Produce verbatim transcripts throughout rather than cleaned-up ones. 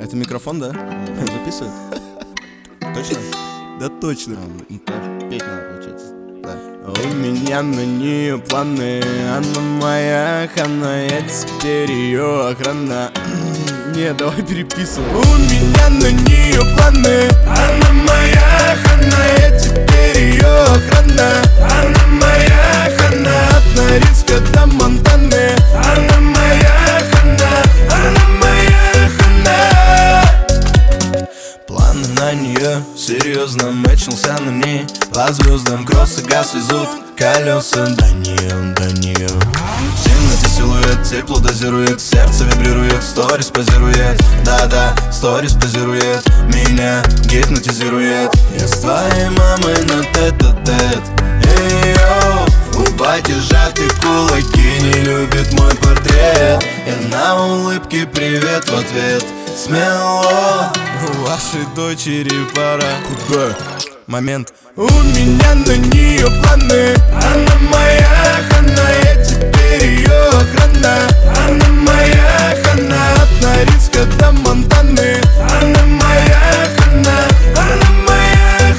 Это микрофон, да? Записывает? Точно? Да точно. А, ну, петь надо, получается. Да. У меня на нее планы, она моя хана, я теперь ее охрана. Не, давай переписывай. У меня на нее планы, она моя хана, я теперь ее охрана. Она моя хана, от Норильска до Монтаны. Она моя хана, она моя хана. Планы на нее, серьезно, мэчнулся на ней. По звездам кроссы газ везут, колеса до нее, до нее. В темноте силуэт, тепло дозирует, сердце вибрирует, сторис позирует. Да-да, сторис позирует, меня гипнотизирует. Я с твоей мамой на тет-а-тет. Эй-йоу, у бати сжаты кулаки, не любит мой портрет. Я на улыбке привет в ответ. Смело, у вашей дочери пора. Куда? Момент. У меня на нее планы, она моя хана, я теперь ее охрана. Она моя хана, от Норильска до Монтаны. Она моя хана, она моя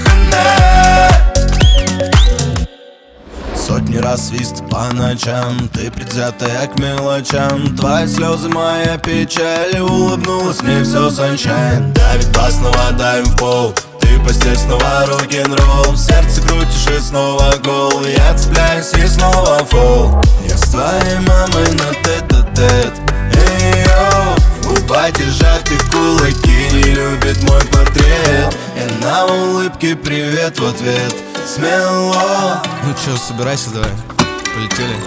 хана. Сотни раз свист по ночам, ты предвзятая к мелочам. Твои слезы, моя печаль, улыбнулась мне все sunshine. Давит бас, снова давим в пол, ты постель, снова рок-н-ролл. В сердце крутишь и снова гол, я цепляюсь и снова фол. Я с твоей мамой на тет-а-тет. Эй-йоу, у бати сжаты кулаки, не любит мой портрет. Я на улыбке привет в ответ. Смело. Ну чё, собирайся давай, полетели.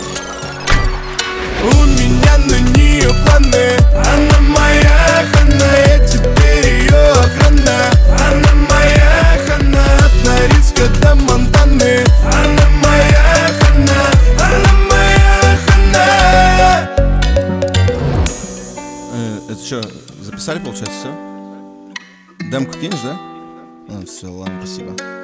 У меня на нее планы, она моя хана, я теперь ее охрана. Она моя хана, от Норильска до Монтаны. Она моя хана, она моя хана. Э, это что, записали, получается, все? Демку кинешь, да? А, все, ладно, спасибо.